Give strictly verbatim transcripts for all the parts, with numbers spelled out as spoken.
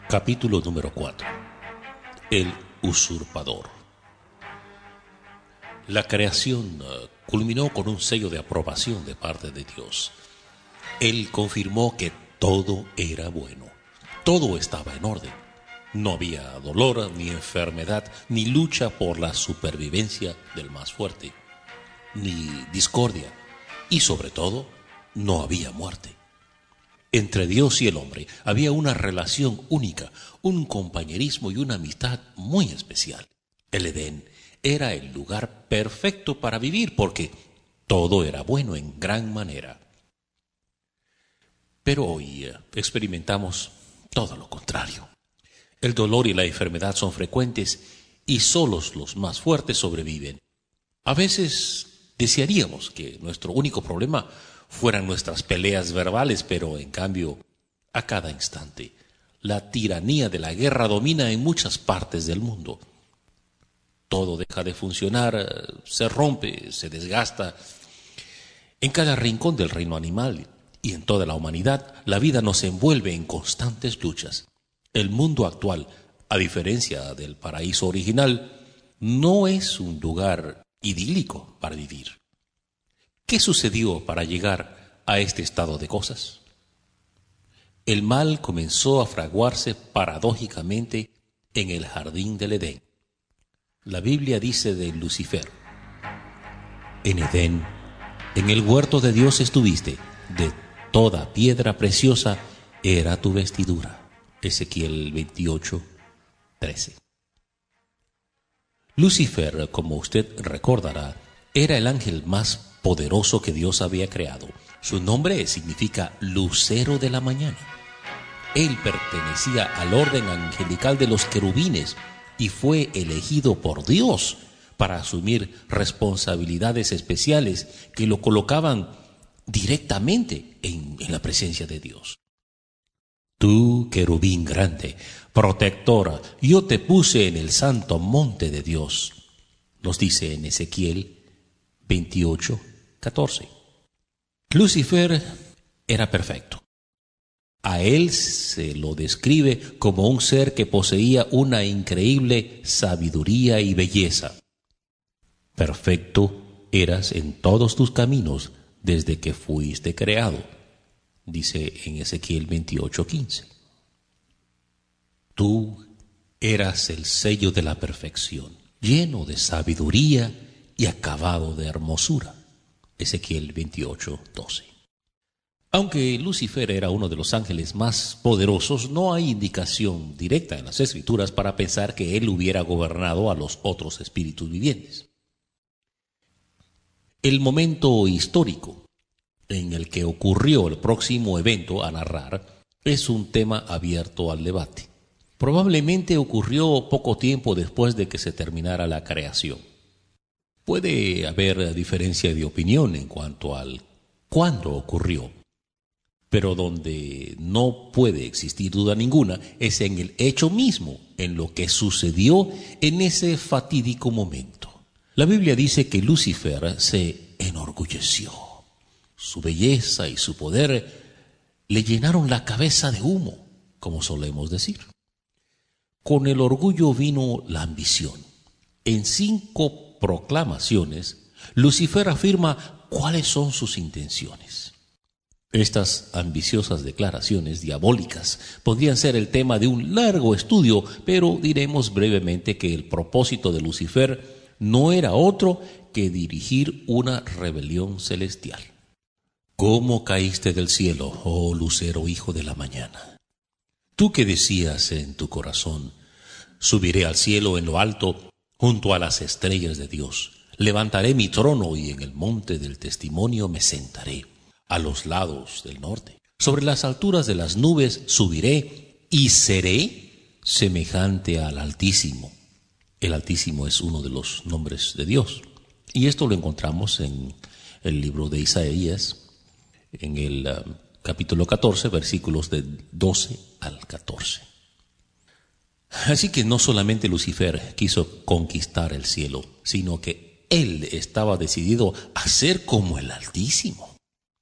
Capítulo número cuatro. El usurpador. La creación uh, culminó con un sello de aprobación de parte de Dios. Él confirmó que todo era bueno. Todo estaba en orden. No había dolor, ni enfermedad, ni lucha por la supervivencia del más fuerte, ni discordia, y sobre todo, no había muerte. Entre Dios y el hombre había una relación única, un compañerismo y una amistad muy especial. El Edén era el lugar perfecto para vivir porque todo era bueno en gran manera. Pero hoy eh, experimentamos todo lo contrario. El dolor y la enfermedad son frecuentes y solos los más fuertes sobreviven. A veces desearíamos que nuestro único problema fueran nuestras peleas verbales, pero en cambio, a cada instante, la tiranía de la guerra domina en muchas partes del mundo. Todo deja de funcionar, se rompe, se desgasta. En cada rincón del reino animal y en toda la humanidad, la vida nos envuelve en constantes luchas. El mundo actual, a diferencia del paraíso original, no es un lugar idílico para vivir. ¿Qué sucedió para llegar a este estado de cosas? El mal comenzó a fraguarse paradójicamente en el jardín del Edén. La Biblia dice de Lucifer: en Edén, en el huerto de Dios estuviste, de toda piedra preciosa era tu vestidura. Ezequiel veintiocho, trece. Lucifer, como usted recordará, era el ángel más poderoso que Dios había creado. Su nombre significa lucero de la mañana. Él pertenecía al orden angelical de los querubines y fue elegido por Dios para asumir responsabilidades especiales que lo colocaban directamente en, en la presencia de Dios. Tú, querubín grande, protectora, yo te puse en el santo monte de Dios, nos dice en Ezequiel veintiocho, catorce. Lucifer era perfecto. A él se lo describe como un ser que poseía una increíble sabiduría y belleza. Perfecto eras en todos tus caminos desde que fuiste creado, dice en Ezequiel veintiocho, quince. Tú eras el sello de la perfección, lleno de sabiduría y acabado de hermosura. Ezequiel veintiocho, doce. Aunque Lucifer era uno de los ángeles más poderosos, no hay indicación directa en las Escrituras para pensar que él hubiera gobernado a los otros espíritus vivientes. El momento histórico en el que ocurrió el próximo evento a narrar es un tema abierto al debate. Probablemente ocurrió poco tiempo después de que se terminara la creación. Puede haber diferencia de opinión en cuanto al cuándo ocurrió, pero donde no puede existir duda ninguna es en el hecho mismo, en lo que sucedió en ese fatídico momento. La Biblia dice que Lucifer se enorgulleció. Su belleza y su poder le llenaron la cabeza de humo, como solemos decir. Con el orgullo vino la ambición. En cinco proclamaciones, Lucifer afirma cuáles son sus intenciones. Estas ambiciosas declaraciones diabólicas podrían ser el tema de un largo estudio, pero diremos brevemente que el propósito de Lucifer no era otro que dirigir una rebelión celestial. ¿Cómo caíste del cielo, oh lucero hijo de la mañana? Tú que decías en tu corazón: subiré al cielo en lo alto, junto a las estrellas de Dios. Levantaré mi trono y en el monte del testimonio me sentaré, a los lados del norte. Sobre las alturas de las nubes subiré y seré semejante al Altísimo. El Altísimo es uno de los nombres de Dios. Y esto lo encontramos en el libro de Isaías, en el uh, capítulo catorce, versículos de doce al catorce. Así que no solamente Lucifer quiso conquistar el cielo, sino que él estaba decidido a ser como el Altísimo.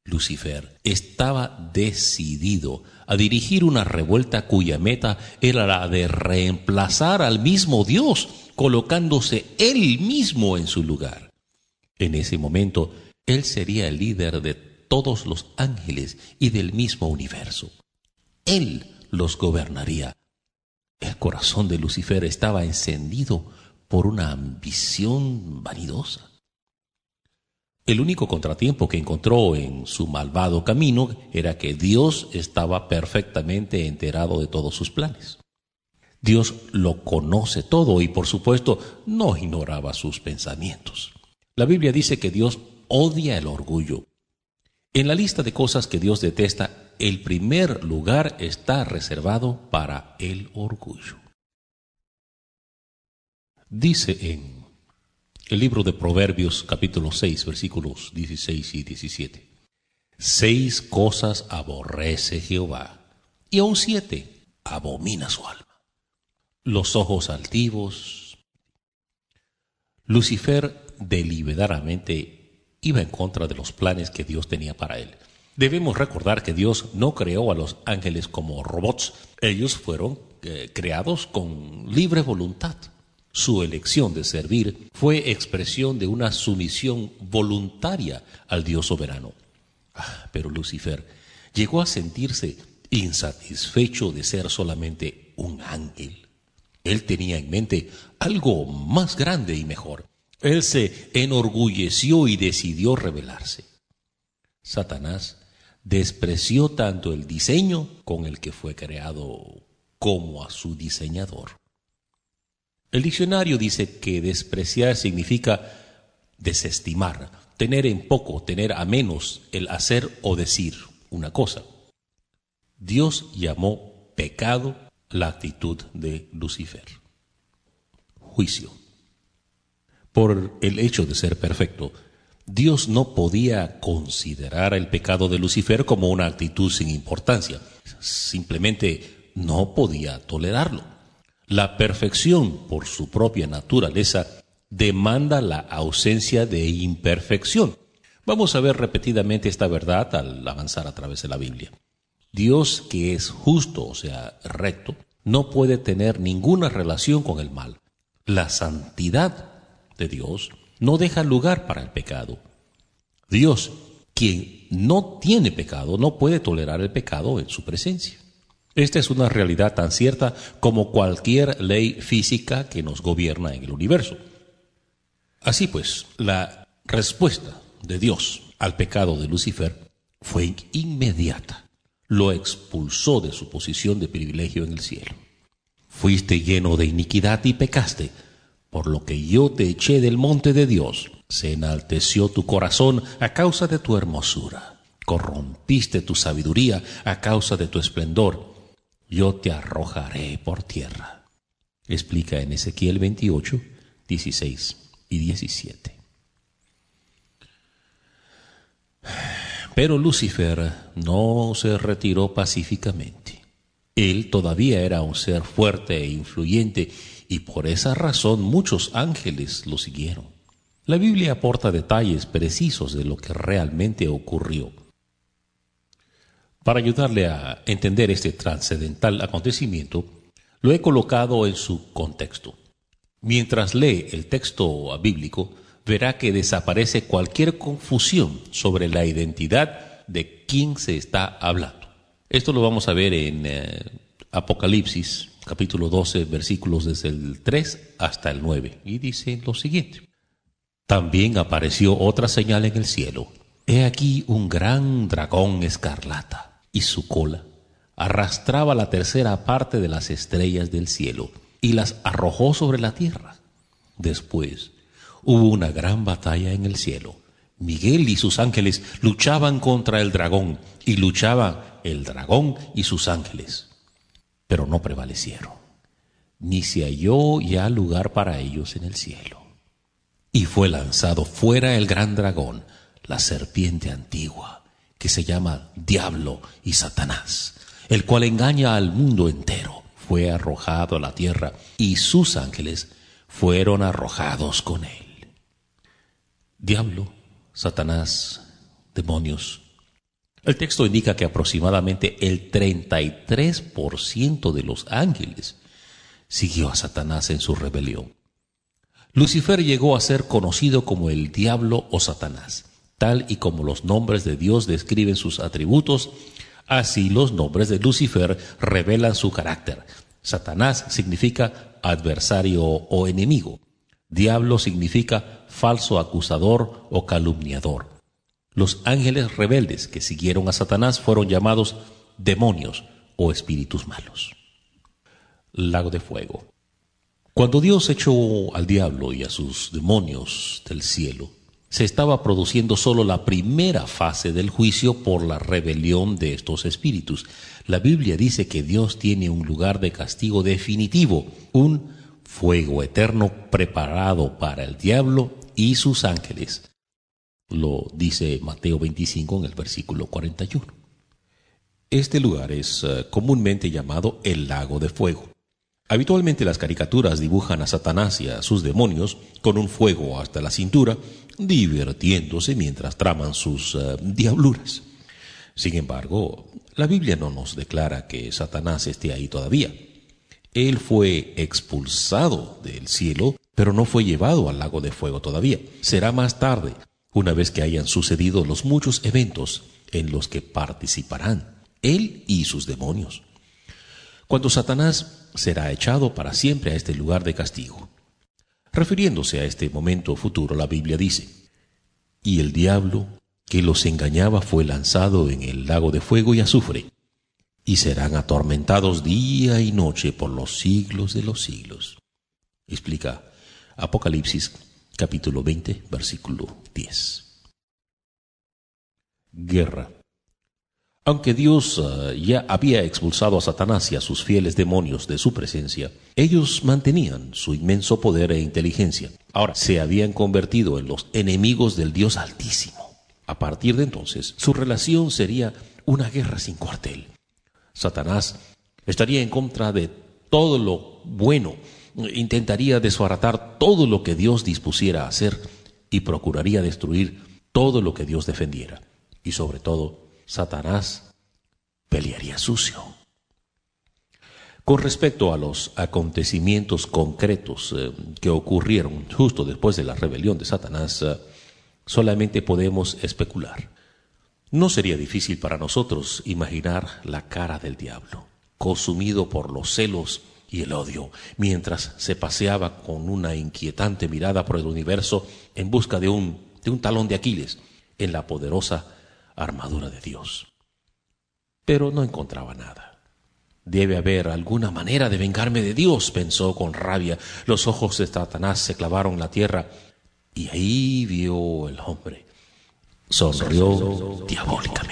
Lucifer estaba decidido a dirigir una revuelta cuya meta era la de reemplazar al mismo Dios, colocándose él mismo en su lugar. En ese momento, él sería el líder de todos los ángeles y del mismo universo. Él los gobernaría. El corazón de Lucifer estaba encendido por una ambición vanidosa. El único contratiempo que encontró en su malvado camino era que Dios estaba perfectamente enterado de todos sus planes. Dios lo conoce todo y, por supuesto, no ignoraba sus pensamientos. La Biblia dice que Dios odia el orgullo. En la lista de cosas que Dios detesta, el primer lugar está reservado para el orgullo. Dice en el libro de Proverbios, capítulo seis, versículos dieciséis y diecisiete. Seis cosas aborrece Jehová, y aun siete abomina su alma. Los ojos altivos. Lucifer deliberadamente iba en contra de los planes que Dios tenía para él. Debemos recordar que Dios no creó a los ángeles como robots. Ellos fueron eh, creados con libre voluntad. Su elección de servir fue expresión de una sumisión voluntaria al Dios soberano. Ah, pero Lucifer llegó a sentirse insatisfecho de ser solamente un ángel. Él tenía en mente algo más grande y mejor. Él se enorgulleció y decidió rebelarse. Satanás despreció tanto el diseño con el que fue creado como a su diseñador. El diccionario dice que despreciar significa desestimar, tener en poco, tener a menos el hacer o decir una cosa. Dios llamó pecado la actitud de Lucifer. Juicio. Por el hecho de ser perfecto, Dios no podía considerar el pecado de Lucifer como una actitud sin importancia. Simplemente no podía tolerarlo. La perfección, por su propia naturaleza, demanda la ausencia de imperfección. Vamos a ver repetidamente esta verdad al avanzar a través de la Biblia. Dios, que es justo, o sea, recto, no puede tener ninguna relación con el mal. La santidad de Dios no deja lugar para el pecado. Dios, quien no tiene pecado, no puede tolerar el pecado en su presencia. Esta es una realidad tan cierta como cualquier ley física que nos gobierna en el universo. Así pues, la respuesta de Dios al pecado de Lucifer fue inmediata. Lo expulsó de su posición de privilegio en el cielo. Fuiste lleno de iniquidad y pecaste, por lo que yo te eché del monte de Dios. Se enalteció tu corazón a causa de tu hermosura. Corrompiste tu sabiduría a causa de tu esplendor. Yo te arrojaré por tierra. Explica en Ezequiel veintiocho, dieciséis y diecisiete. Pero Lucifer no se retiró pacíficamente. Él todavía era un ser fuerte e influyente y por esa razón muchos ángeles lo siguieron. La Biblia aporta detalles precisos de lo que realmente ocurrió. Para ayudarle a entender este trascendental acontecimiento, lo he colocado en su contexto. Mientras lee el texto bíblico, verá que desaparece cualquier confusión sobre la identidad de quién se está hablando. Esto lo vamos a ver en eh, Apocalipsis, capítulo doce, versículos desde el tres hasta el nueve, y dice lo siguiente. También apareció otra señal en el cielo. He aquí un gran dragón escarlata, y su cola arrastraba la tercera parte de las estrellas del cielo, y las arrojó sobre la tierra. Después hubo una gran batalla en el cielo. Miguel y sus ángeles luchaban contra el dragón, y luchaban el dragón y sus ángeles, pero no prevalecieron, ni se halló ya lugar para ellos en el cielo. Y fue lanzado fuera el gran dragón, la serpiente antigua, que se llama Diablo y Satanás, el cual engaña al mundo entero. Fue arrojado a la tierra, y sus ángeles fueron arrojados con él. Diablo, Satanás, demonios, El texto indica que aproximadamente el treinta y tres por ciento de los ángeles siguió a Satanás en su rebelión. Lucifer llegó a ser conocido como el diablo o Satanás. Tal y como los nombres de Dios describen sus atributos, así los nombres de Lucifer revelan su carácter. Satanás significa adversario o enemigo. Diablo significa falso acusador o calumniador. Los ángeles rebeldes que siguieron a Satanás fueron llamados demonios o espíritus malos. Lago de fuego. Cuando Dios echó al diablo y a sus demonios del cielo, se estaba produciendo solo la primera fase del juicio por la rebelión de estos espíritus. La Biblia dice que Dios tiene un lugar de castigo definitivo, un fuego eterno preparado para el diablo y sus ángeles. Lo dice Mateo veinticinco en el versículo cuarenta y uno. Este lugar es uh, comúnmente llamado el lago de fuego. Habitualmente las caricaturas dibujan a Satanás y a sus demonios con un fuego hasta la cintura, divirtiéndose mientras traman sus uh, diabluras. Sin embargo, la Biblia no nos declara que Satanás esté ahí todavía. Él fue expulsado del cielo, pero no fue llevado al lago de fuego todavía. Será más tarde, una vez que hayan sucedido los muchos eventos en los que participarán él y sus demonios, cuando Satanás será echado para siempre a este lugar de castigo. Refiriéndose a este momento futuro, la Biblia dice: y el diablo que los engañaba fue lanzado en el lago de fuego y azufre, y serán atormentados día y noche por los siglos de los siglos. Explica Apocalipsis capítulo veinte, versículo diez. Guerra. Aunque Dios uh, ya había expulsado a Satanás y a sus fieles demonios de su presencia, ellos mantenían su inmenso poder e inteligencia. Ahora se habían convertido en los enemigos del Dios Altísimo. A partir de entonces, su relación sería una guerra sin cuartel. Satanás estaría en contra de todo lo bueno, intentaría desbaratar todo lo que Dios dispusiera a hacer y procuraría destruir todo lo que Dios defendiera. Y sobre todo, Satanás pelearía sucio. Con respecto a los acontecimientos concretos eh, que ocurrieron justo después de la rebelión de Satanás, eh, solamente podemos especular. No sería difícil para nosotros imaginar la cara del diablo, consumido por los celos y el odio, mientras se paseaba con una inquietante mirada por el universo en busca de un, de un talón de Aquiles en la poderosa armadura de Dios. Pero no encontraba nada. Debe haber alguna manera de vengarme de Dios, pensó con rabia. Los ojos de Satanás se clavaron en la tierra y ahí vio el hombre. Sonrió diabólicamente.